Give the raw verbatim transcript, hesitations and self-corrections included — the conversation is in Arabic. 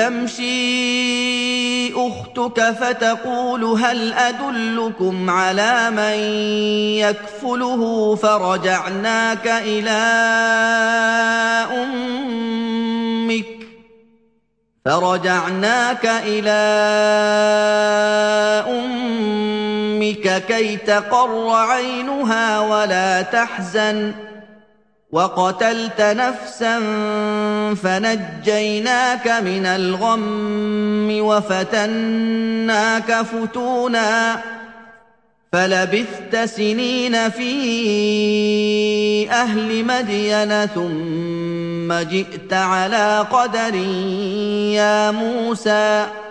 تمشي أختك فتقول هل أدلكم على من يكفله فرجعناك إلى أمك فرجعناك إلى أمك كي تقر عينها ولا تحزن وقتلت نفسا فنجيناك من الغم وفتناك فتونا فلبثت سنين في أهل مدين ثم جئت على قدر يا موسى